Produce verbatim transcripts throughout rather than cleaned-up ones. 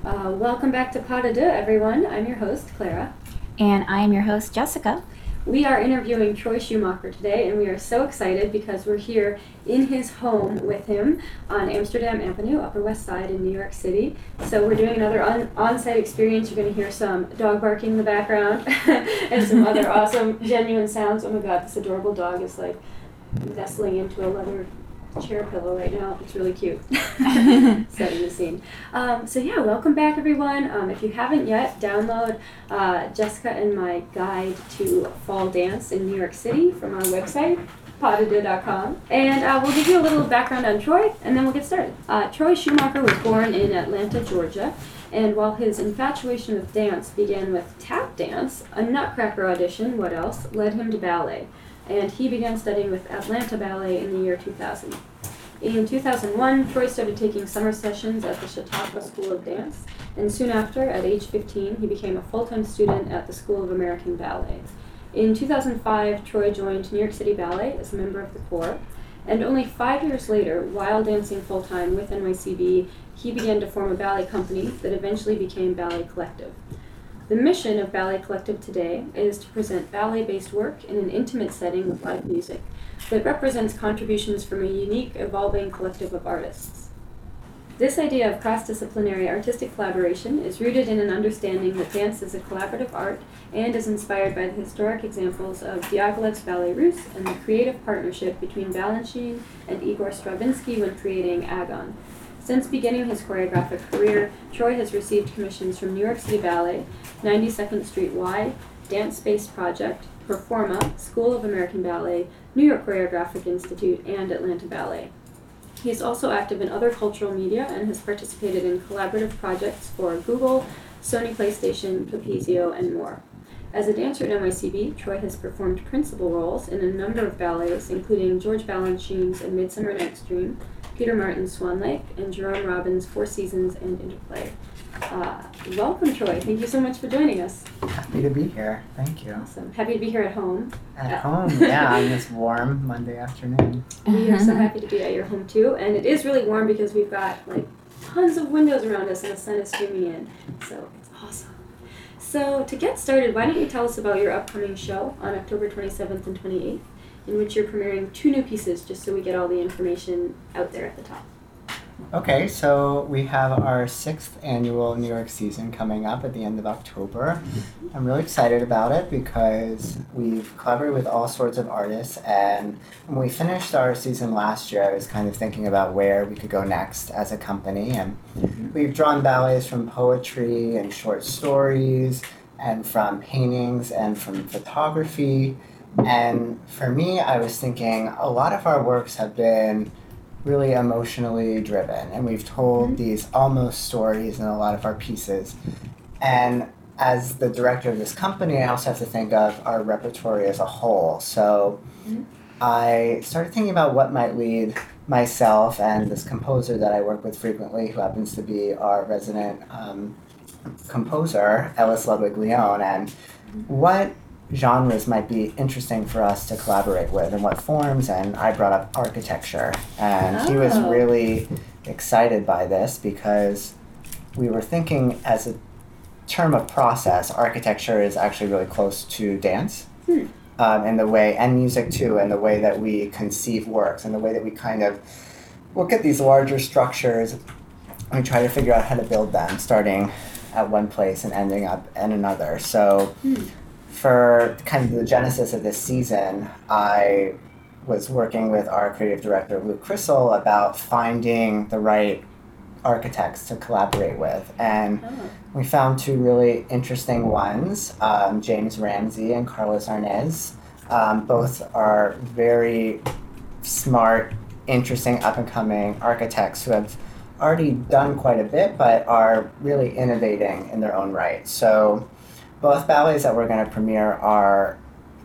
Uh, welcome back to Pas de Deux, everyone. I'm your host, Clara. And I am your host, Jessica. We are interviewing Troy Schumacher today, and we are so excited because we're here in his home with him on Amsterdam Avenue, Upper West Side in New York City. So we're doing another on- on-site experience. You're going to hear some dog barking in the background and some other awesome, genuine sounds. Oh my god, this adorable dog is like nestling into a leather chair pillow right now. It's really cute. Setting the scene. Um, so yeah, welcome back everyone. Um, if you haven't yet, download uh, Jessica and my guide to fall dance in New York City from our website, pas de deux dot com. And uh, we'll give you a little background on Troy, and then we'll get started. Uh, Troy Schumacher was born in Atlanta, Georgia. And while his infatuation with dance began with tap dance, a Nutcracker audition, what else, led him to ballet. And he began studying with Atlanta Ballet in the year two thousand. In two thousand one, Troy started taking summer sessions at the Chautauqua School of Dance, and soon after, at age fifteen, he became a full-time student at the School of American Ballet. In two thousand five, Troy joined New York City Ballet as a member of the corps, and only five years later, while dancing full-time with N Y C B, he began to form a ballet company that eventually became Ballet Collective. The mission of Ballet Collective today is to present ballet-based work in an intimate setting with live music that represents contributions from a unique, evolving collective of artists. This idea of cross-disciplinary artistic collaboration is rooted in an understanding that dance is a collaborative art and is inspired by the historic examples of Diaghilev's Ballet Russe and the creative partnership between Balanchine and Igor Stravinsky when creating Agon. Since beginning his choreographic career, Troy has received commissions from New York City Ballet, ninety-second Street Y, Dance Space Project, Performa, School of American Ballet, New York Choreographic Institute, and Atlanta Ballet. He is also active in other cultural media and has participated in collaborative projects for Google, Sony PlayStation, Capezio, and more. As a dancer at N Y C B, Troy has performed principal roles in a number of ballets, including George Balanchine's A Midsummer Night's Dream, Peter Martin's Swan Lake, and Jerome Robbins' Four Seasons and Interplay. Uh, welcome, Troy. Thank you so much for joining us. Happy to be here. Thank you. Awesome. Happy to be here at home. At Uh, home, yeah, on this warm Monday afternoon. We are so happy to be at your home, too. And it is really warm because we've got, like, tons of windows around us and the sun is streaming in. So it's awesome. So to get started, why don't you tell us about your upcoming show on October twenty-seventh and twenty-eighth, in which you're premiering two new pieces, just so we get all the information out there at the top. Okay, so we have our sixth annual New York season coming up at the end of October. I'm really excited about it because we've collaborated with all sorts of artists, and when we finished our season last year, I was kind of thinking about where we could go next as a company, and we've drawn ballets from poetry and short stories, and from paintings and from photography. And for me, I was thinking a lot of our works have been really emotionally driven, and we've told mm-hmm. these almost stories in a lot of our pieces. And as the director of this company, I also have to think of our repertory as a whole. So mm-hmm. I started thinking about what might lead myself and this composer that I work with frequently, who happens to be our resident um, composer, Ellis Ludwig-Leone, and what genres might be interesting for us to collaborate with and what forms. And I brought up architecture, and oh. he was really excited by this because we were thinking, as a term of process, architecture is actually really close to dance hmm. um, in the way, and music too, and the way that we conceive works and the way that we kind of look at these larger structures and try to figure out how to build them, starting at one place and ending up in another. So hmm. for kind of the genesis of this season, I was working with our creative director, Luke Crissell, about finding the right architects to collaborate with. And oh. we found two really interesting ones, um, James Ramsey and Carlos Arnez. Um, both are very smart, interesting, up-and-coming architects who have already done quite a bit, but are really innovating in their own right. So both ballets that we're going to premiere are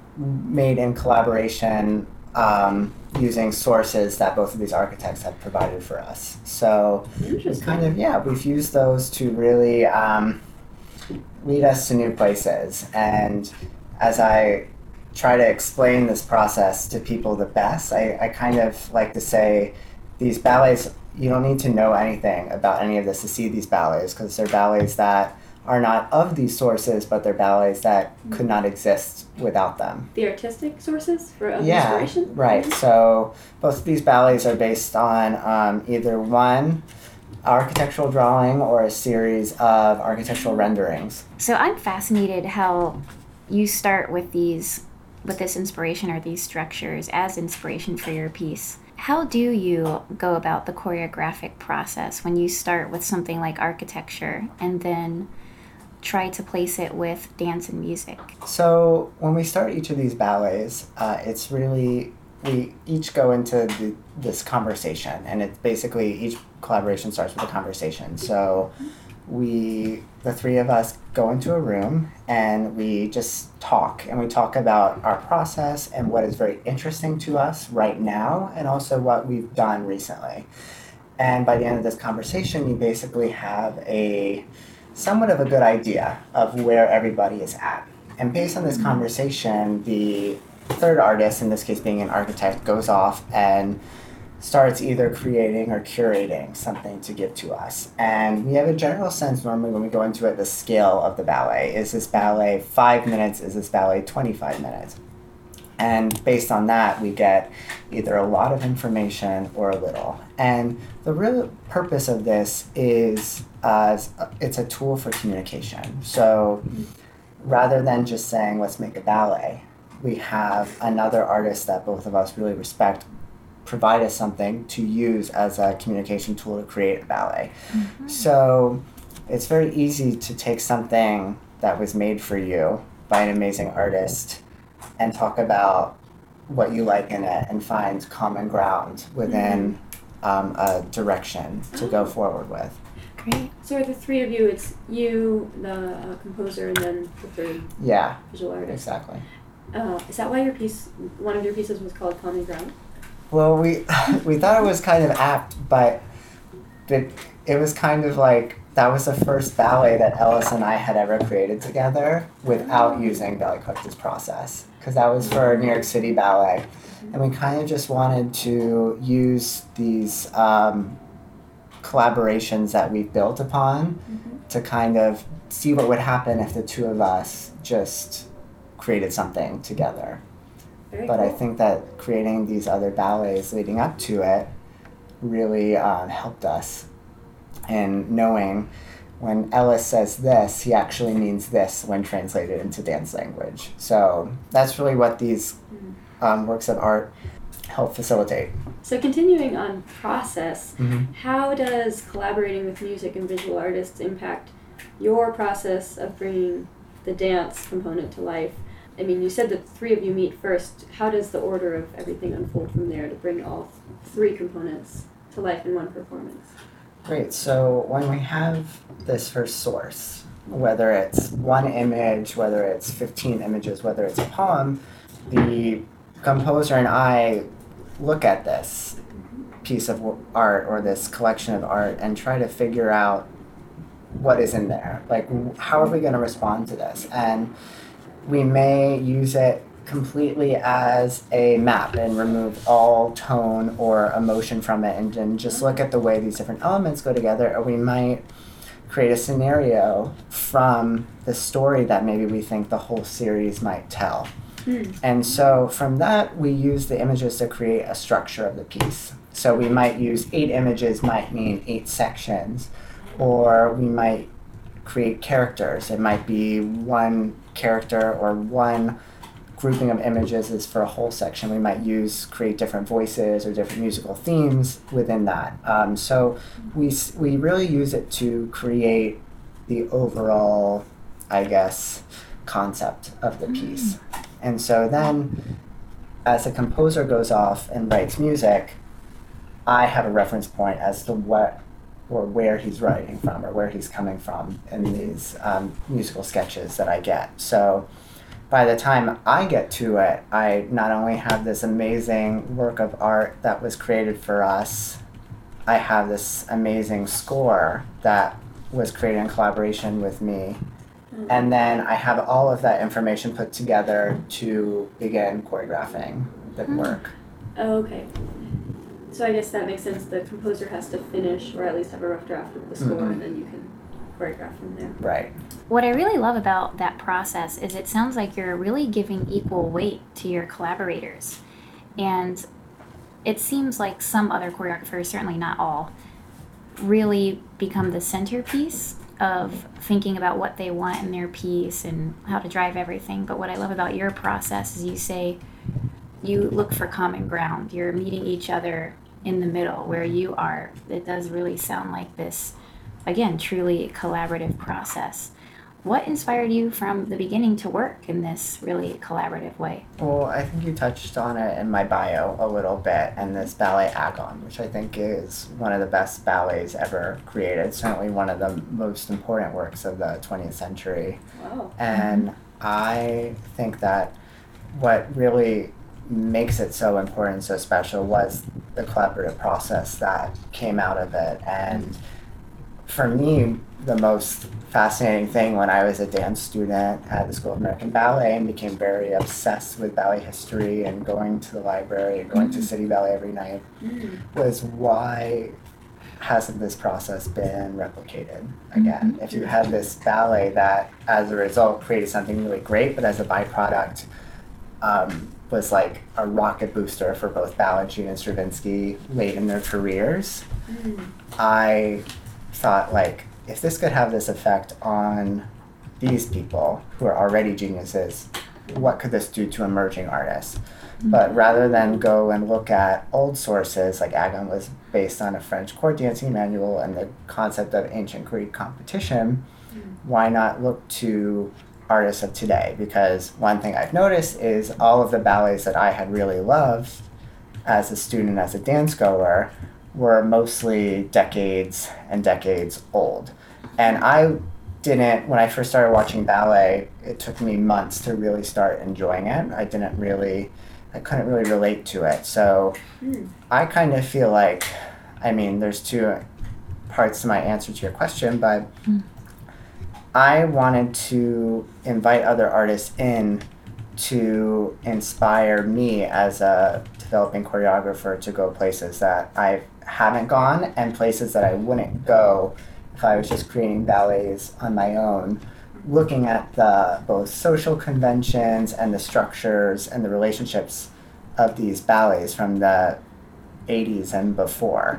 made in collaboration um, using sources that both of these architects have provided for us. So kind of, yeah, we've used those to really um, lead us to new places. And as I try to explain this process to people the best, I, I kind of like to say these ballets, you don't need to know anything about any of this to see these ballets, because they're ballets that are not of these sources, but they're ballets that could not exist without them. The artistic sources for of Yeah, inspiration? right. So both of these ballets are based on um, either one architectural drawing or a series of architectural renderings. So I'm fascinated how you start with these, with this inspiration or these structures as inspiration for your piece. How do you go about the choreographic process when you start with something like architecture and then try to place it with dance and music? So when we start each of these ballets, uh, it's really, we each go into the, this conversation, and it's basically each collaboration starts with a conversation. So we, the three of us, go into a room and we just talk, and we talk about our process and what is very interesting to us right now, and also what we've done recently. And by the end of this conversation, you basically have a somewhat of a good idea of where everybody is at. And based on this conversation, the third artist, in this case being an architect, goes off and starts either creating or curating something to give to us. And we have a general sense normally when we go into it, the scale of the ballet. Is this ballet five minutes? Is this ballet twenty-five minutes? And based on that, we get either a lot of information or a little. And the real purpose of this is uh, it's a tool for communication. So rather than just saying, let's make a ballet, we have another artist that both of us really respect provide us something to use as a communication tool to create a ballet. Mm-hmm. So it's very easy to take something that was made for you by an amazing artist and talk about what you like in it and find common ground within mm-hmm. um, a direction to oh. go forward with. Great. So are the three of you, it's you, the uh, composer, and then the third yeah, visual artist? Exactly. Uh, is that why your piece, one of your pieces was called Common Ground? Well, we we thought it was kind of apt, but it, it was kind of like that was the first ballet that Ellis and I had ever created together without using Ballet Collector's process, because that was for New York City Ballet. And we kind of just wanted to use these um, collaborations that we've built upon mm-hmm. to kind of see what would happen if the two of us just created something together. Very but cool. I think that creating these other ballets leading up to it really um, helped us in knowing when Ellis says this, he actually means this when translated into dance language. So that's really what these um, works of art help facilitate. So continuing on process, mm-hmm. how does collaborating with music and visual artists impact your process of bringing the dance component to life? I mean, you said that three of you meet first. How does the order of everything unfold from there to bring all three components to life in one performance? Great. So when we have this first source, whether it's one image, whether it's fifteen images, whether it's a poem, the composer and I look at this piece of art or this collection of art and try to figure out what is in there. Like, how are we going to respond to this? And we may use it completely as a map and remove all tone or emotion from it and then just look at the way these different elements go together. Or we might create a scenario from the story that maybe we think the whole series might tell. Mm. And so from that, we use the images to create a structure of the piece. So we might use eight images might mean eight sections, or we might create characters. It might be one character or one grouping of images is for a whole section. We might use, create different voices or different musical themes within that. Um, so we we really use it to create the overall, I guess, concept of the piece. And so then, as a composer goes off and writes music, I have a reference point as to what or where he's writing from or where he's coming from in these um, musical sketches that I get. So by the time I get to it, I not only have this amazing work of art that was created for us, I have this amazing score that was created in collaboration with me. And then I have all of that information put together to begin choreographing the work. Oh, okay. So I guess that makes sense. The composer has to finish, or at least have a rough draft of the score, Mhm. and then you can choreograph from there. Right. What I really love about that process is it sounds like you're really giving equal weight to your collaborators. And it seems like some other choreographers, certainly not all, really become the centerpiece of thinking about what they want in their piece and how to drive everything. But what I love about your process is you say you look for common ground. You're meeting each other in the middle where you are. It does really sound like this, again, truly collaborative process. What inspired you from the beginning to work in this really collaborative way? Well, I think you touched on it in my bio a little bit, and this ballet Agon, which I think is one of the best ballets ever created, certainly one of the most important works of the twentieth century. Wow. And I think that what really makes it so important, so special, was the collaborative process that came out of it. And for me, the most fascinating thing when I was a dance student at the School of American Ballet and became very obsessed with ballet history and going to the library and going to City Ballet every night Mm. was why hasn't this process been replicated again? If you had this ballet that, as a result, created something really great, but as a byproduct, um, was like a rocket booster for both Balanchine and Stravinsky late in their careers, Mm. I thought, like, if this could have this effect on these people who are already geniuses, what could this do to emerging artists? But rather than go and look at old sources, like Agon was based on a French court dancing manual and the concept of ancient Greek competition, why not look to artists of today? Because one thing I've noticed is all of the ballets that I had really loved as a student, as a dance goer, were mostly decades and decades old. And I didn't, when I first started watching ballet, it took me months to really start enjoying it. I didn't really, I couldn't really relate to it. So Mm. I kind of feel like, I mean, there's two parts to my answer to your question, but Mm. I wanted to invite other artists in to inspire me as a developing choreographer to go places that I haven't gone and places that I wouldn't go if I was just creating ballets on my own, looking at the both social conventions and the structures and the relationships of these ballets from the eighties and before.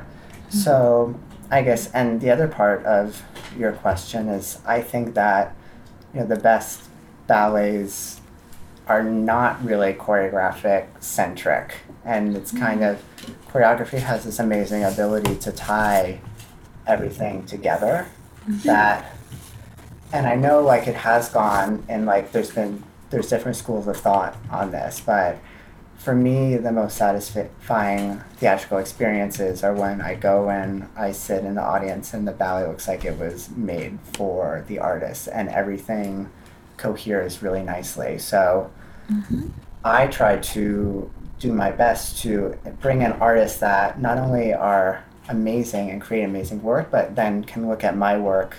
So I guess, and the other part of your question is, I think that, you know, the best ballets are not really choreographic centric, and it's kind of, choreography has this amazing ability to tie everything together that, and I know like it has gone and like there's been, there's different schools of thought on this, but for me the most satisfying theatrical experiences are when I go and I sit in the audience and the ballet looks like it was made for the artist and everything coheres really nicely. So Mm-hmm. I try to do my best to bring in artists that not only are amazing and create amazing work, but then can look at my work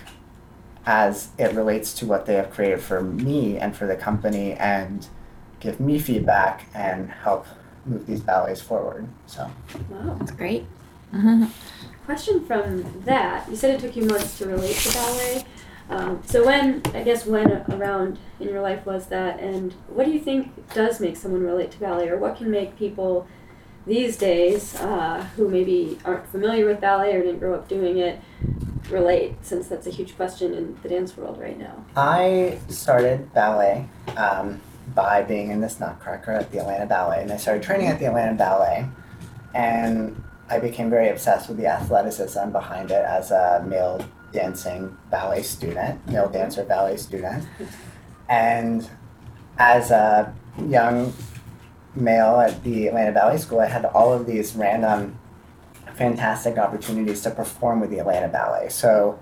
as it relates to what they have created for me and for the company and give me feedback and help move these ballets forward. So Wow. That's great. Mm-hmm. Question from that. You said it took you months to relate to ballet. Um, so when, I guess when around in your life was that, and what do you think does make someone relate to ballet, or what can make people these days uh, who maybe aren't familiar with ballet or didn't grow up doing it relate, since that's a huge question in the dance world right now? I started ballet um, by being in this Nutcracker at the Atlanta Ballet, and I started training at the Atlanta Ballet, and I became very obsessed with the athleticism behind it as a male dancing ballet student, male dancer ballet student. And as a young male at the Atlanta Ballet School, I had all of these random fantastic opportunities to perform with the Atlanta Ballet. So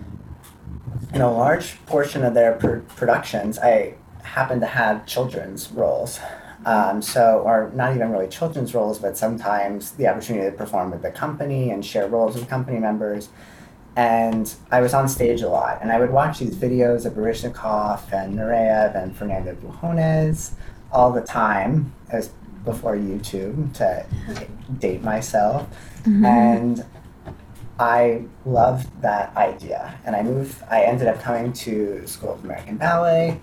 in a large portion of their pr- productions, I happened to have children's roles. Um, so, or not even really children's roles, but sometimes the opportunity to perform with the company and share roles with company members. And I was on stage a lot, and I would watch these videos of Baryshnikov and Nureyev and Fernando Bujones all the time. I was before YouTube, to date myself. Mhm. And I loved that idea. And I moved, I ended up coming to School of American Ballet,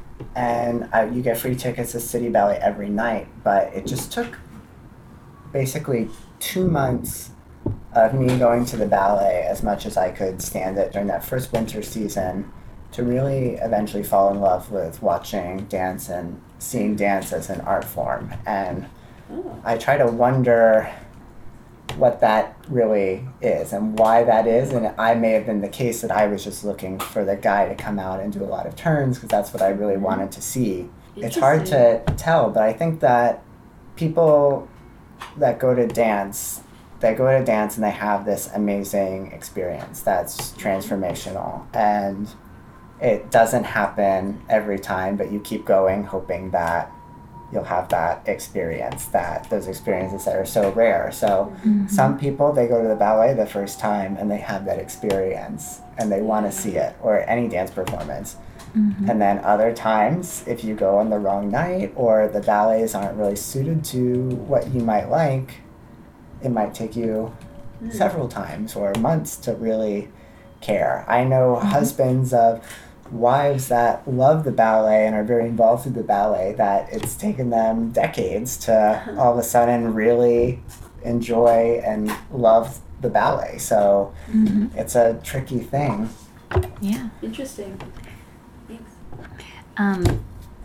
and I, you get free tickets to City Ballet every night, but it just took basically two months of me going to the ballet as much as I could stand it during that first winter season to really eventually fall in love with watching dance and seeing dance as an art form. And Oh. I try to wonder what that really is and why that is. And I may have been the case that I was just looking for the guy to come out and do a lot of turns because that's what I really wanted to see. It's hard to tell, but I think that people that go to dance, they go to dance and they have this amazing experience that's transformational. And it doesn't happen every time, but you keep going hoping that you'll have that experience, that those experiences that are so rare. So Mhm. some people, they go to the ballet the first time and they have that experience and they want to see it, or any dance performance. Mhm. And then other times, if you go on the wrong night or the ballets aren't really suited to what you might like, it might take you Mm. several times or months to really care. I know Mhm. husbands of wives that love the ballet and are very involved with the ballet that it's taken them decades to all of a sudden really enjoy and love the ballet. So Mhm. it's a tricky thing. Yeah. Interesting. Thanks. Um,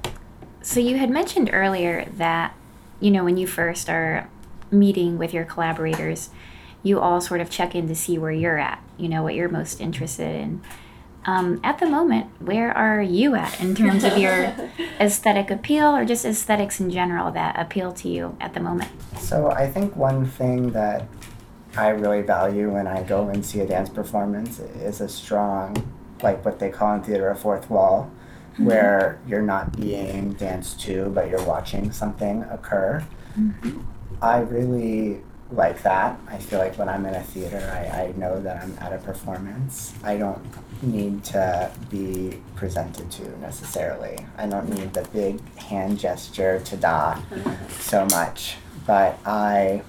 so you had mentioned earlier that, you know, when you first are meeting with your collaborators, you all sort of check in to see where you're at, you know, what you're most interested in. Um, at the moment, where are you at in terms of your aesthetic appeal or just aesthetics in general that appeal to you at the moment? So I think one thing that I really value when I go and see a dance performance is a strong, like what they call in theater, a fourth wall, Mhm. where you're not being danced to, but you're watching something occur. Mhm. I really like that. I feel like when I'm in a theater, I, I know that I'm at a performance. I don't need to be presented to necessarily. I don't need the big hand gesture to da so much. But I,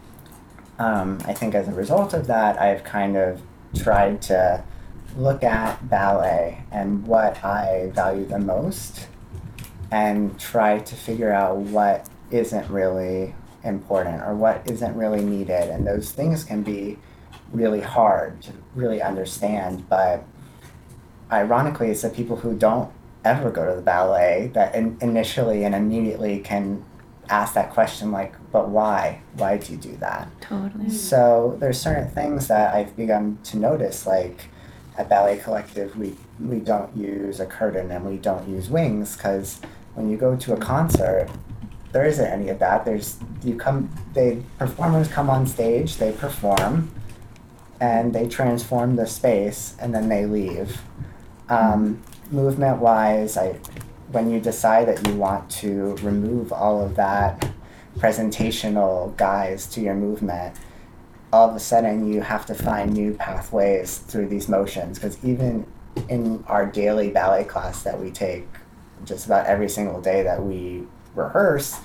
um, I think as a result of that, I've kind of tried to look at ballet and what I value the most and try to figure out what isn't really important or what isn't really needed. And those things can be really hard to really understand. But ironically, it's the people who don't ever go to the ballet that in- initially and immediately can ask that question like, but why? Why do you do that? Totally. So there's certain things that I've begun to notice, like at Ballet Collective, we, we don't use a curtain and we don't use wings because when you go to a concert, there isn't any of that. There's you come, they performers come on stage, they perform, and they transform the space, and then they leave. Um, movement wise, I when you decide that you want to remove all of that presentational guise to your movement, all of a sudden you have to find new pathways through these motions. Because even in our daily ballet class that we take, just about every single day that we rehearse,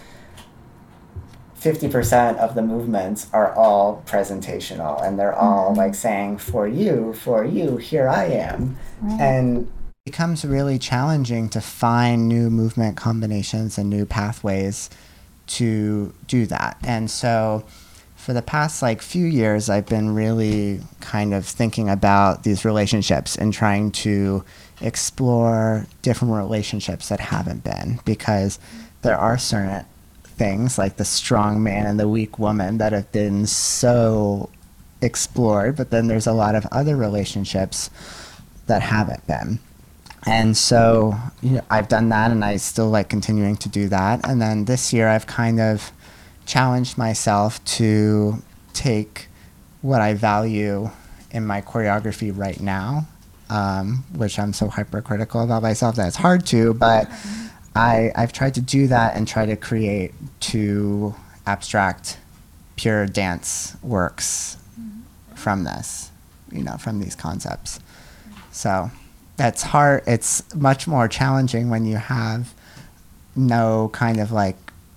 fifty percent of the movements are all presentational and they're all Mhm. like saying, for you, for you, here I am. Right. And it becomes really challenging to find new movement combinations and new pathways to do that. And so for the past like few years, I've been really kind of thinking about these relationships and trying to explore different relationships that haven't been, because there are certain things like the strong man and the weak woman that have been so explored, but then there's a lot of other relationships that haven't been. And so, you know, I've done that and I still like continuing to do that. And then this year I've kind of challenged myself to take what I value in my choreography right now, um, which I'm so hypercritical about myself that it's hard to, but I, I've tried to do that and try to create two abstract, pure dance works from this, you know, from these concepts. So that's hard. It's much more challenging when you have no kind of like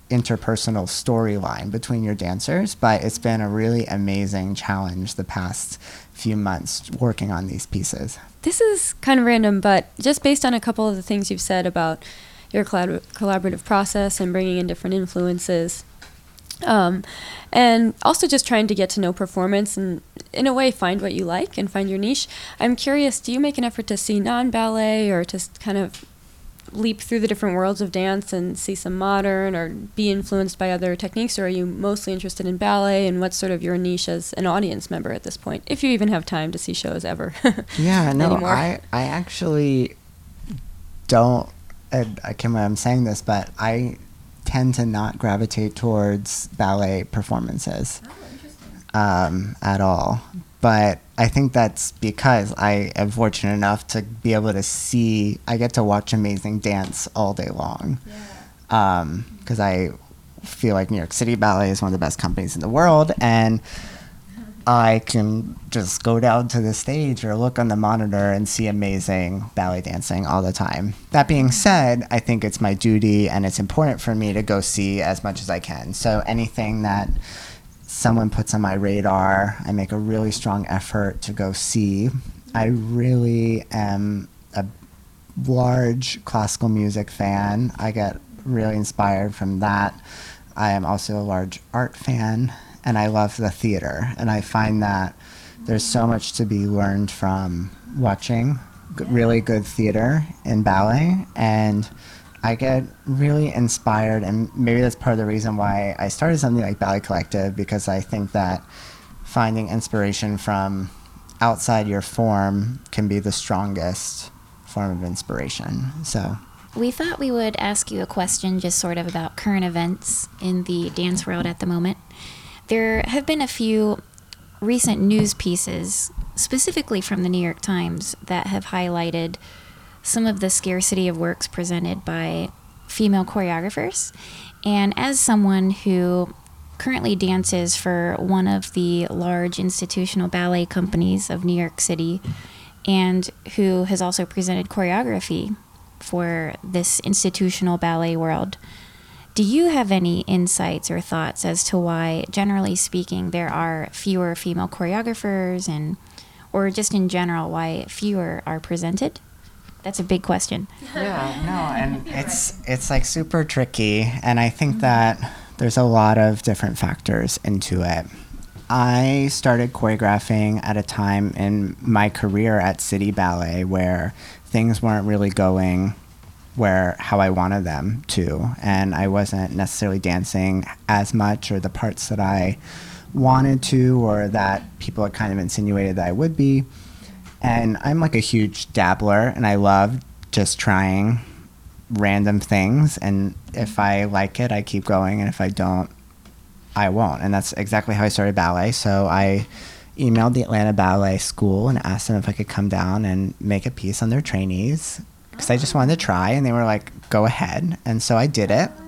interpersonal storyline between your dancers, but it's been a really amazing challenge the past few months working on these pieces. This is kind of random, but just based on a couple of the things you've said about your collab- collaborative process and bringing in different influences, um, and also just trying to get to know performance and, in a way, find what you like and find your niche. I'm curious, do you make an effort to see non-ballet or to kind of leap through the different worlds of dance and see some modern or be influenced by other techniques, or are you mostly interested in ballet, and what's sort of your niche as an audience member at this point, if you even have time to see shows ever? Yeah, no, anymore? I, I actually don't, and I can't believe I'm saying this, but I tend to not gravitate towards ballet performances um, at all. But I think that's because I am fortunate enough to be able to see, I get to watch amazing dance all day long. Yeah. Um, 'cause I feel like New York City Ballet is one of the best companies in the world, and I can just go down to the stage or look on the monitor and see amazing ballet dancing all the time. That being said, I think it's my duty and it's important for me to go see as much as I can. So anything that someone puts on my radar, I make a really strong effort to go see. I really am a large classical music fan. I get really inspired from that. I am also a large art fan, and I love the theater. And I find that there's so much to be learned from watching g- really good theater in ballet. And I get really inspired, and maybe that's part of the reason why I started something like Ballet Collective, because I think that finding inspiration from outside your form can be the strongest form of inspiration. So We thought we would ask you a question just sort of about current events in the dance world at the moment. There have been a few recent news pieces, specifically from the New York Times, that have highlighted some of the scarcity of works presented by female choreographers. And as someone who currently dances for one of the large institutional ballet companies of New York City, and who has also presented choreography for this institutional ballet world, do you have any insights or thoughts as to why, generally speaking, there are fewer female choreographers, and or just in general, why fewer are presented? That's a big question. yeah, no, and it's it's like super tricky, and I think that there's a lot of different factors into it. I started choreographing at a time in my career at City Ballet where things weren't really going where how I wanted them to, and I wasn't necessarily dancing as much or the parts that I wanted to, or that people had kind of insinuated that I would be. And I'm like a huge dabbler, and I love just trying random things, and if I like it, I keep going, and if I don't, I won't. And that's exactly how I started ballet. So I emailed the Atlanta Ballet School and asked them if I could come down and make a piece on their trainees, because I just wanted to try, and they were like, go ahead. And so I did it.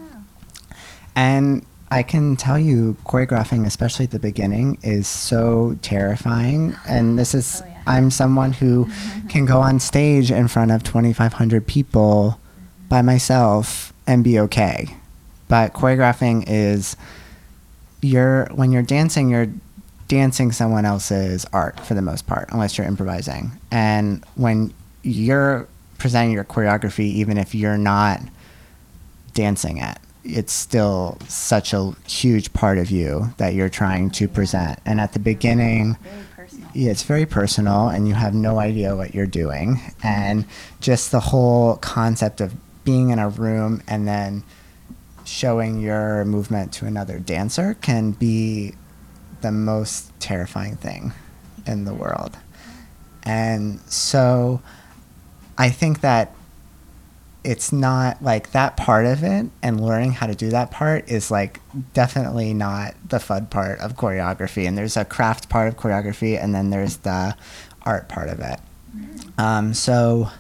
And I can tell you, choreographing, especially at the beginning, is so terrifying. And this is, oh, yeah. I'm someone who can go on stage in front of twenty-five hundred people by myself and be okay. But choreographing is, you're, when you're dancing, you're dancing someone else's art for the most part, unless you're improvising. And when you're presenting your choreography, even if you're not dancing it, it's still such a huge part of you that you're trying to present. And at the beginning, Very personal. yeah, it's very personal, and you have no idea what you're doing. And just the whole concept of being in a room and then showing your movement to another dancer can be the most terrifying thing in the world. And so I think that it's not like that part of it, and learning how to do that part is like definitely not the fun part of choreography. And there's a craft part of choreography, and then there's the art part of it. Um, so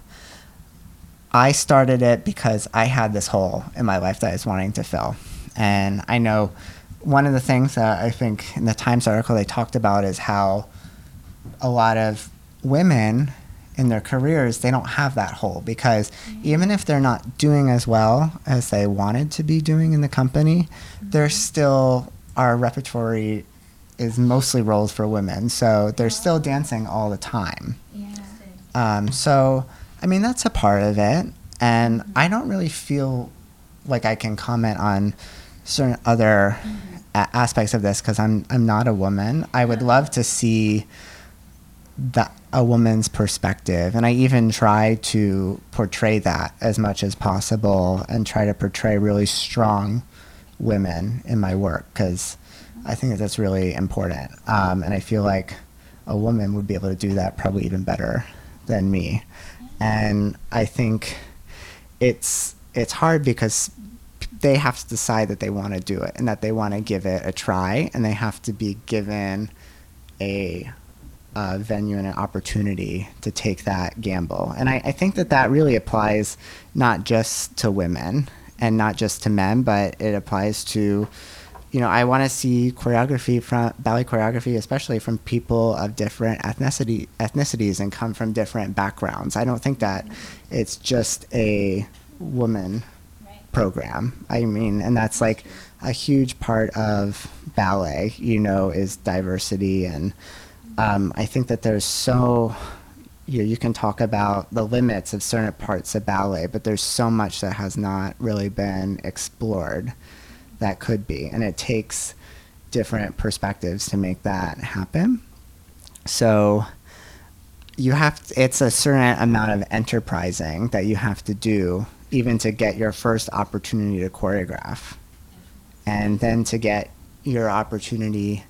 I started it because I had this hole in my life that I was wanting to fill. And I know one of the things that I think in the Times article they talked about is how a lot of women in their careers, they don't have that hole, because even if they're not doing as well as they wanted to be doing in the company, they're still, our repertory is mostly roles for women, so they're still dancing all the time. Yeah. Um, so, I mean, that's a part of it, and I don't really feel like I can comment on certain other a- aspects of this because I'm I'm not a woman. I would love to see that a woman's perspective, and I even try to portray that as much as possible and try to portray really strong women in my work, because I think that that's really important, um, and I feel like a woman would be able to do that probably even better than me. And I think it's it's hard because they have to decide that they want to do it and that they want to give it a try, and they have to be given a, a venue and an opportunity to take that gamble. And I, I think that that really applies not just to women and not just to men, but it applies to, you know, I want to see choreography from ballet choreography, especially from people of different ethnicity ethnicities and come from different backgrounds. I don't think that it's just a woman program. I mean, and that's like a huge part of ballet, you know, is diversity. And um, I think that there's so, you know, you can talk about the limits of certain parts of ballet, but there's so much that has not really been explored that could be. And it takes different perspectives to make that happen. So you have, to, it's a certain amount of enterprising that you have to do even to get your first opportunity to choreograph, and then to get your opportunity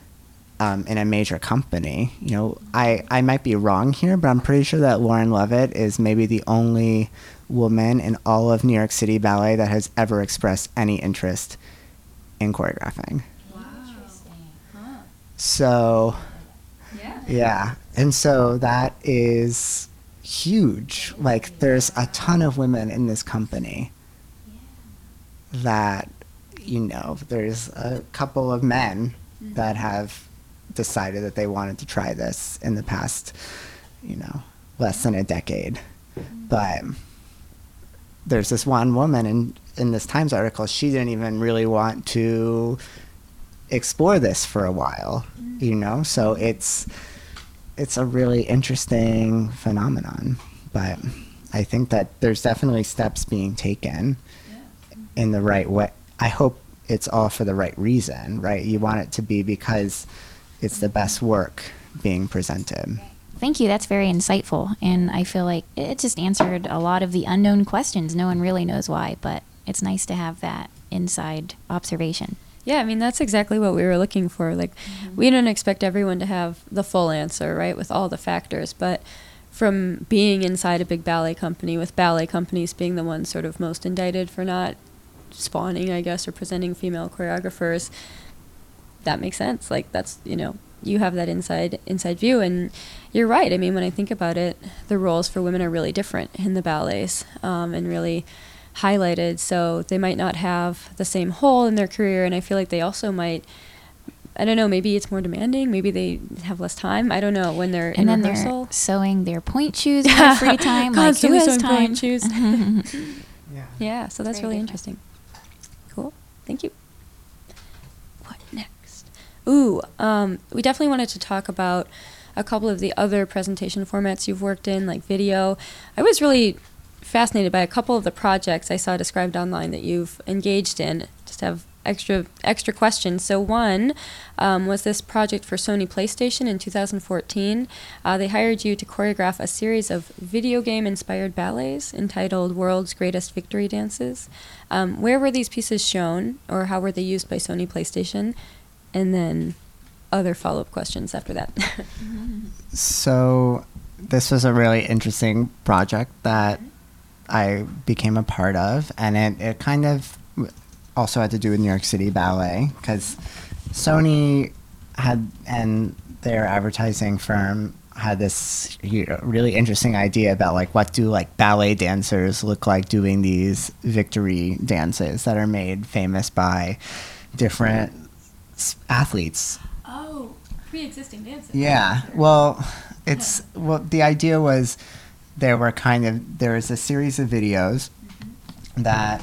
um, in a major company. You know, I, I might be wrong here, but I'm pretty sure that Lauren Levitt is maybe the only woman in all of New York City Ballet that has ever expressed any interest in choreographing. Wow. Interesting. Huh. So, Yeah. yeah. And so that is huge. Like, there's a ton of women in this company that, you know, there's a couple of men that have decided that they wanted to try this in the past, you know, less than a decade. But there's this one woman in, in this Times article, she didn't even really want to explore this for a while, you know? So it's it's a really interesting phenomenon. But I think that there's definitely steps being taken in the right way. I hope it's all for the right reason, right? You want it to be because it's the best work being presented. Thank you. That's very insightful. And I feel like it just answered a lot of the unknown questions. No one really knows why, but it's nice to have that inside observation. Yeah, I mean, that's exactly what we were looking for. Like, mm-hmm. we don't expect everyone to have the full answer, right, with all the factors. But from being inside a big ballet company, with ballet companies being the ones sort of most indicted for not spawning, I guess, or presenting female choreographers, that makes sense. Like, that's, you know, you have that inside inside view. And you're right. I mean, when I think about it, the roles for women are really different in the ballets, um, and really highlighted. So they might not have the same hole in their career. And I feel like they also might, I don't know, maybe it's more demanding. Maybe they have less time. I don't know, when they're and in then rehearsal. They're sewing their point shoes in their free time. Constantly like, who has sewing time? point shoes. Yeah. Yeah, so that's very really different. interesting. Cool. Thank you. What next? Ooh, um, we definitely wanted to talk about a couple of the other presentation formats you've worked in, like video. I was really fascinated by a couple of the projects I saw described online that you've engaged in. Just have extra extra questions. So one um, was this project for Sony PlayStation in two thousand fourteen. Uh, they hired you to choreograph a series of video game inspired ballets entitled World's Greatest Victory Dances. Um, where were these pieces shown, or how were they used by Sony PlayStation? And then other follow-up questions after that. So this was a really interesting project that I became a part of, and it, it kind of also had to do with New York City Ballet, because Sony had, and their advertising firm had this, you know, really interesting idea about like what do like ballet dancers look like doing these victory dances that are made famous by different s- athletes. Oh, pre-existing dances. Yeah, well, It's, well, the idea was there were kind of, there was a series of videos that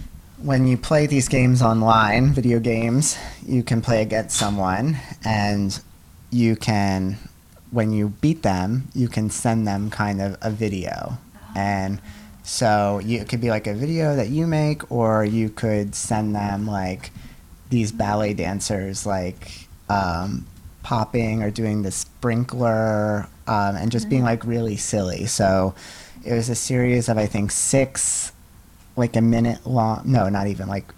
when you play these games online, video games, you can play against someone, and you can, when you beat them, you can send them kind of a video. And so you, it could be like a video that you make, or you could send them like these ballet dancers like um, popping or doing the sprinkler um, and just being like really silly. So it was a series of, I think, six like a minute long, no, not even, like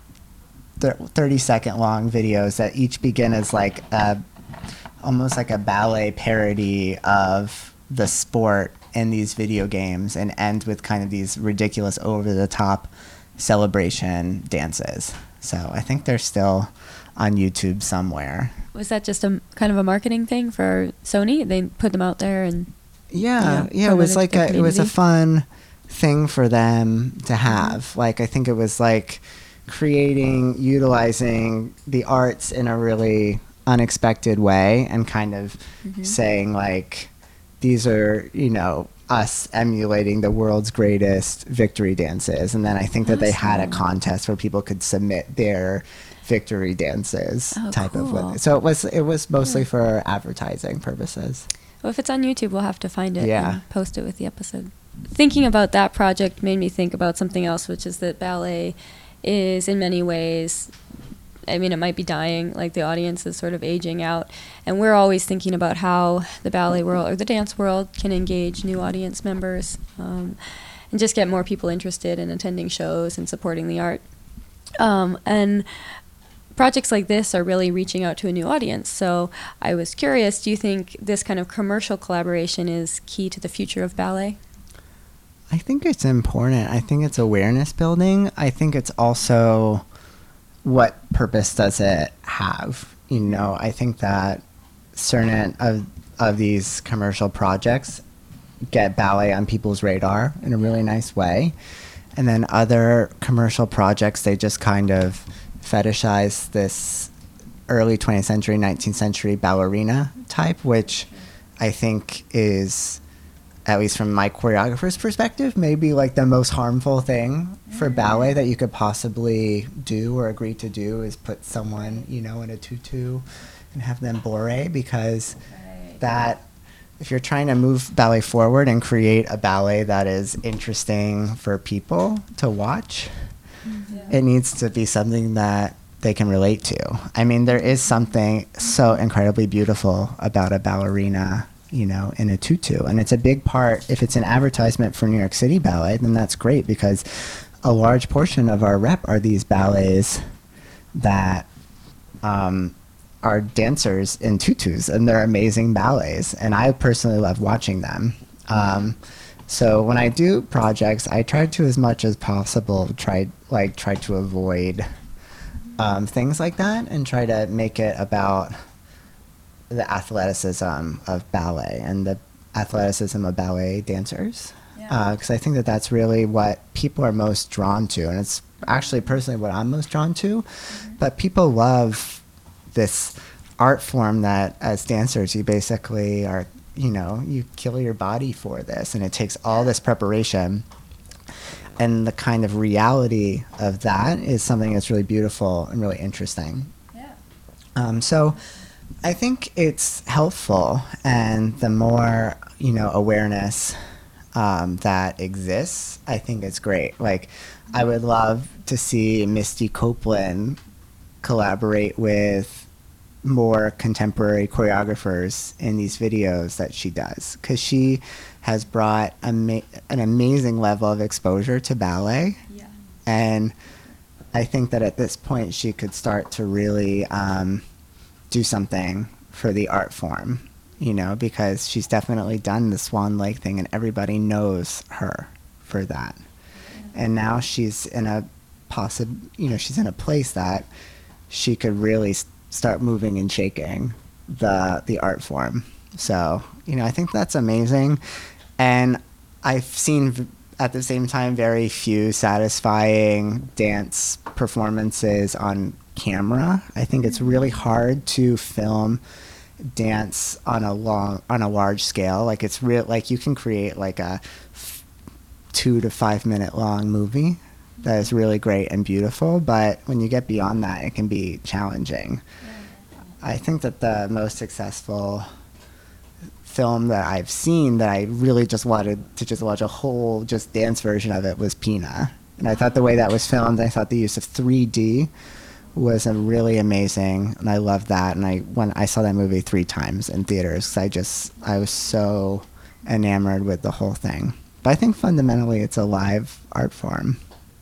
thirty second long videos that each begin as like a, almost like a ballet parody of the sport in these video games, and end with kind of these ridiculous over the top celebration dances. So I think they're still on YouTube somewhere. Was that just a kind of a marketing thing for Sony? They put them out there and yeah, yeah, yeah, it was promoted like the a, it was a community? fun thing for them to have. Like, I think it was like creating, utilizing the arts in a really unexpected way, and kind of Mhm. saying like, these are, you know, us emulating the world's greatest victory dances. And then I think that they had a Awesome. contest where people could submit their victory dances Oh, type of cool. way. So it was, it was mostly Yeah. for advertising purposes. Well, if it's on YouTube, we'll have to find it Yeah. and post it with the episode. Thinking about that project made me think about something else, which is that ballet is in many ways, I mean, it might be dying, like the audience is sort of aging out. And we're always thinking about how the ballet world or the dance world can engage new audience members um, and just get more people interested in attending shows and supporting the art. Um, and projects like this are really reaching out to a new audience. So I was curious, do you think this kind of commercial collaboration is key to the future of ballet? I think it's important. I think it's awareness building. I think it's also, what purpose does it have? You know, I think that certain of of these commercial projects get ballet on people's radar in a really nice way. And then other commercial projects, they just kind of fetishize this early twentieth century, nineteenth century ballerina type, which I think is, at least from my choreographer's perspective, maybe like the most harmful thing for ballet that you could possibly do or agree to do, is put someone, you know, in a tutu and have them bourrée, because that, if you're trying to move ballet forward and create a ballet that is interesting for people to watch, it needs to be something that they can relate to. I mean, there is something so incredibly beautiful about a ballerina, you know, in a tutu. And it's a big part, if it's an advertisement for New York City Ballet, then that's great, because a large portion of our rep are these ballets that um, are dancers in tutus, and they're amazing ballets. And I personally love watching them. Um, so when I do projects, I try to, as much as possible, try like try to avoid um, things like that, and try to make it about the athleticism of ballet and the athleticism of ballet dancers. Because uh, I think that that's really what people are most drawn to. And it's actually personally what I'm most drawn to. Mm-hmm. But people love this art form that as dancers, you basically are, you know, you kill your body for this. And it takes all this preparation. And the kind of reality of that is something that's really beautiful and really interesting. Yeah. Um, so I think it's helpful, and the more, you know, awareness um, that exists, I think it's great. Like, I would love to see Misty Copeland collaborate with more contemporary choreographers in these videos that she does, because she has brought ama- an amazing level of exposure to ballet. Yeah. And I think that at this point she could start to really um, do something for the art form, you know, because she's definitely done the Swan Lake thing and everybody knows her for that. Yeah. And now she's in a possible, you know, she's in a place that she could really st- start moving and shaking the the art form. So, you know, I think that's amazing. And I've seen v- at the same time very few satisfying dance performances on camera. I think it's really hard to film dance on a long on a large scale. Like it's real, like you can create like a f- two to five minute long movie that is really great and beautiful, but when you get beyond that, it can be challenging. I think that the most successful film that I've seen that I really just wanted to just watch a whole just dance version of it was Pina. And I thought the way that was filmed, I thought the use of three D was a really amazing, and I loved that. And I when I saw that movie three times in theaters, 'cause I just I was so enamored with the whole thing. But I think fundamentally it's a live art form.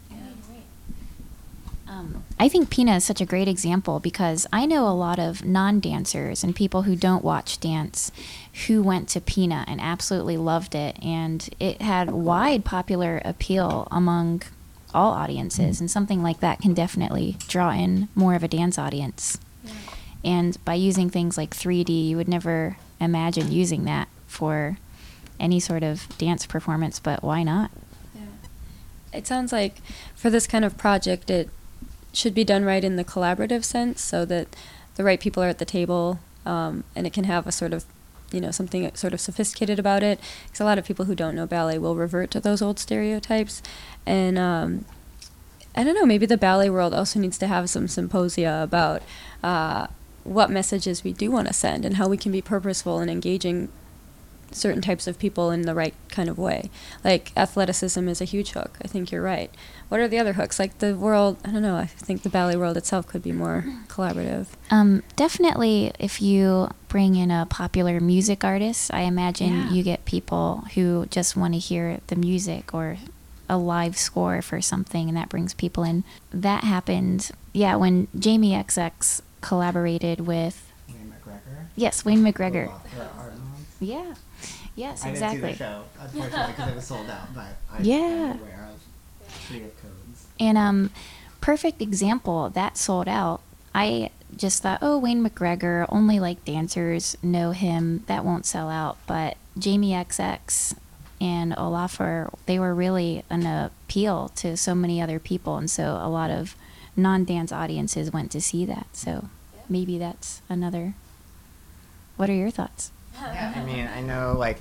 Um, I think Pina is such a great example because I know a lot of non-dancers and people who don't watch dance who went to Pina and absolutely loved it, and it had wide popular appeal among all audiences, and something like that can definitely draw in more of a dance audience. Yeah. And by using things like three D, you would never imagine using that for any sort of dance performance, but why not? Yeah. It sounds like for this kind of project, it should be done right in the collaborative sense, so that the right people are at the table, um, and it can have a sort of, you know, something sort of sophisticated about it. Because a lot of people who don't know ballet will revert to those old stereotypes. And um, I don't know, maybe the ballet world also needs to have some symposia about uh, what messages we do want to send and how we can be purposeful in engaging certain types of people in the right kind of way. Like athleticism is a huge hook. I think you're right. What are the other hooks? Like the world, I don't know, I think the ballet world itself could be more collaborative. Um, definitely if you bring in a popular music artist, I imagine Yeah. you get people who just want to hear the music or a live score for something, and that brings people in. That happened, yeah, when Jamie X X collaborated with... Wayne McGregor? Yes, Wayne McGregor. Art Moms. Yeah. Yes, I exactly. didn't see the show, unfortunately, because it was sold out, but I, Yeah. I'm aware of Creative Codes. And um, perfect example, that sold out. I just thought, oh, Wayne McGregor, only like dancers know him, that won't sell out. But Jamie X X and Olafur, they were really an appeal to so many other people, and so a lot of non-dance audiences went to see that. So maybe that's another. What are your thoughts? Yeah, I mean, I know, like,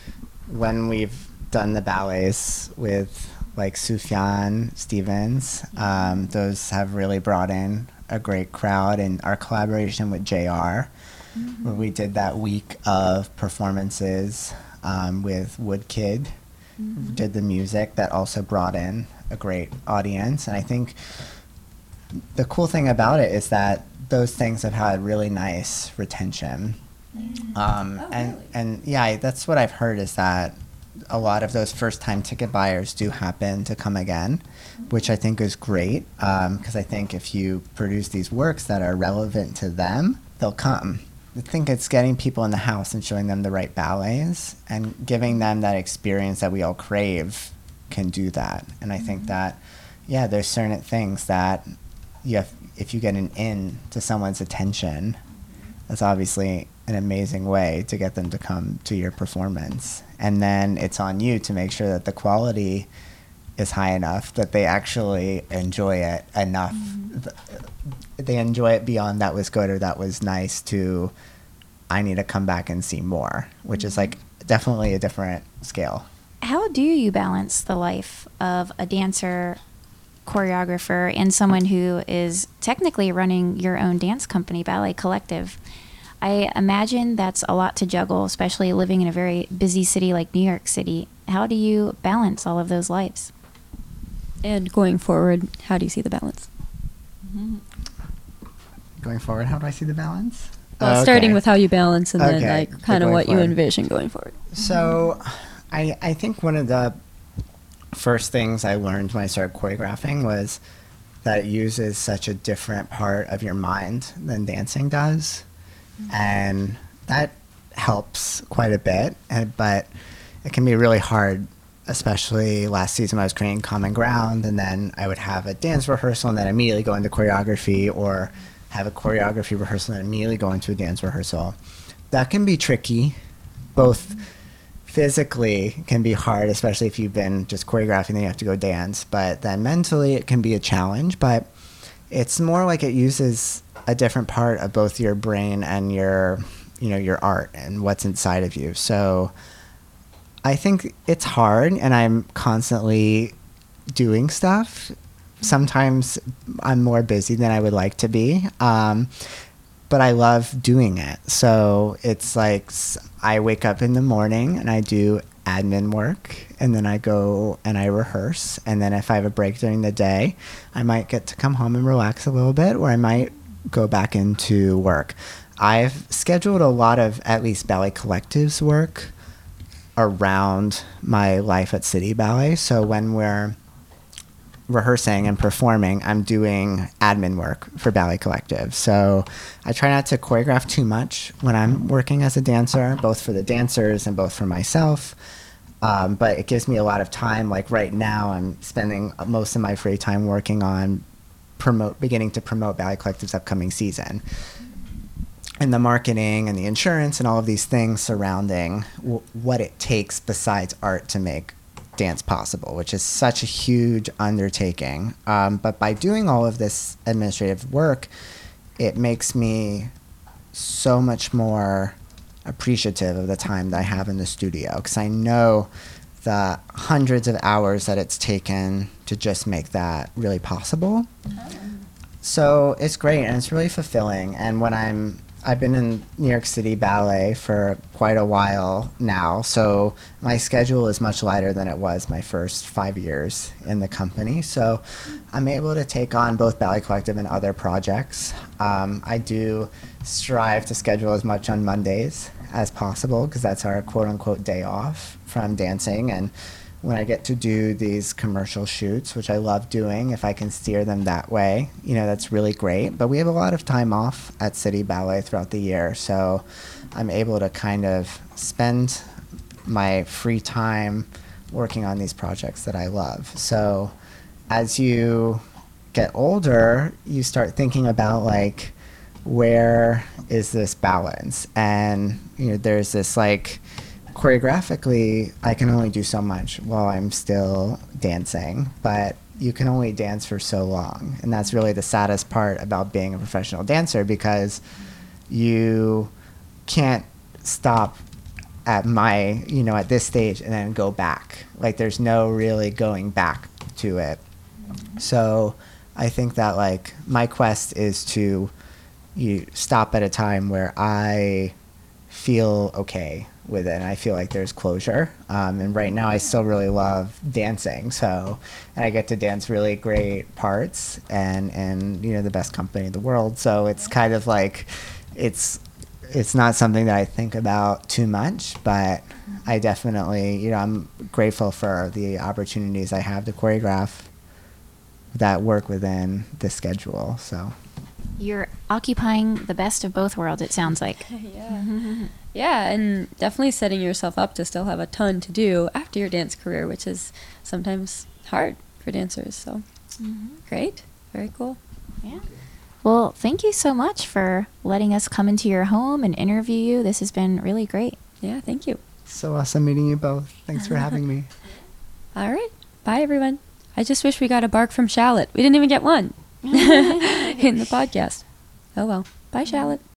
when we've done the ballets with, like, Sufjan Stevens, um, those have really brought in a great crowd. And our collaboration with J R, mm-hmm. where we did that week of performances um, with Woodkid, mm-hmm. did the music, that also brought in a great audience. And I think the cool thing about it is that those things have had really nice retention. Um, Oh, and, really? and yeah, that's what I've heard, is that a lot of those first time ticket buyers do happen to come again, which I think is great. Um, 'cause I think if you produce these works that are relevant to them, they'll come. I think it's getting people in the house and showing them the right ballets and giving them that experience that we all crave can do that. And I think that, yeah, there's certain things that you have, if you get an in to someone's attention, that's obviously an amazing way to get them to come to your performance. And then it's on you to make sure that the quality is high enough that they actually enjoy it enough. Mm-hmm. Th- they enjoy it beyond that was good or that was nice to I need to come back and see more, which mm-hmm. is like definitely a different scale. How do you balance the life of a dancer, choreographer, and someone who is technically running your own dance company, Ballet Collective? I imagine that's a lot to juggle, especially living in a very busy city like New York City. How do you balance all of those lives? And going forward, how do you see the balance? Mm-hmm. Going forward, how do I see the balance? Well, Okay. starting with how you balance, and Okay, then like so kind of going what you forward. envision going forward. So, I I think one of the first things I learned when I started choreographing was that it uses such a different part of your mind than dancing does, mm-hmm. and that helps quite a bit. And but it can be really hard, especially last season when I was creating Common Ground, and then I would have a dance rehearsal and then immediately go into choreography, or have a choreography rehearsal and immediately go into a dance rehearsal. That can be tricky, both physically can be hard, especially if you've been just choreographing and you have to go dance, but then mentally it can be a challenge. But it's more like it uses a different part of both your brain and your you know, your art and what's inside of you. So I think it's hard, and I'm constantly doing stuff. Sometimes I'm more busy than I would like to be. Um, but I love doing it. So it's like s- I wake up in the morning and I do admin work, and then I go and I rehearse. And then if I have a break during the day, I might get to come home and relax a little bit, or I might go back into work. I've scheduled a lot of at least ballet collectives work around my life at City Ballet. So when we're rehearsing and performing, I'm doing admin work for Ballet Collective. So I try not to choreograph too much when I'm working as a dancer, both for the dancers and both for myself. Um, but it gives me a lot of time. Like right now, I'm spending most of my free time working on promote, beginning to promote Ballet Collective's upcoming season. And the marketing and the insurance and all of these things surrounding w- what it takes besides art to make dance possible, which is such a huge undertaking. Um, but by doing all of this administrative work, it makes me so much more appreciative of the time that I have in the studio, because I know the hundreds of hours that it's taken to just make that really possible. So it's great, and it's really fulfilling. And when I'm I've been in New York City Ballet for quite a while now, so my schedule is much lighter than it was my first five years in the company. So I'm able to take on both Ballet Collective and other projects. Um, I do strive to schedule as much on Mondays as possible, because that's our quote-unquote day off from dancing. And when I get to do these commercial shoots, which I love doing, if I can steer them that way, you know, that's really great. But we have a lot of time off at City Ballet throughout the year, so I'm able to kind of spend my free time working on these projects that I love. So as you get older, you start thinking about, like, where is this balance? And, you know, there's this, like, choreographically, I can only do so much while I'm still dancing, but you can only dance for so long. And that's really the saddest part about being a professional dancer, because you can't stop at my, you know, at this stage and then go back. Like, there's no really going back to it. So I think that, like, my quest is to you stop at a time where I feel okay with it, and I feel like there's closure. Um, and right now I still really love dancing, so, and I get to dance really great parts and, and, you know, the best company in the world. So it's kind of like, it's, it's not something that I think about too much, but I definitely, you know, I'm grateful for the opportunities I have to choreograph that work within the schedule, so. You're occupying the best of both worlds, it sounds like. Yeah. Yeah, and definitely setting yourself up to still have a ton to do after your dance career, which is sometimes hard for dancers. So Mm-hmm. great. Very cool. Yeah. Well, thank you so much for letting us come into your home and interview you. This has been really great. Yeah, thank you. So awesome meeting you both. Thanks for having me. All right. Bye, everyone. I just wish we got a bark from Charlotte. We didn't even get one in the podcast. Oh, well. Bye, Charlotte.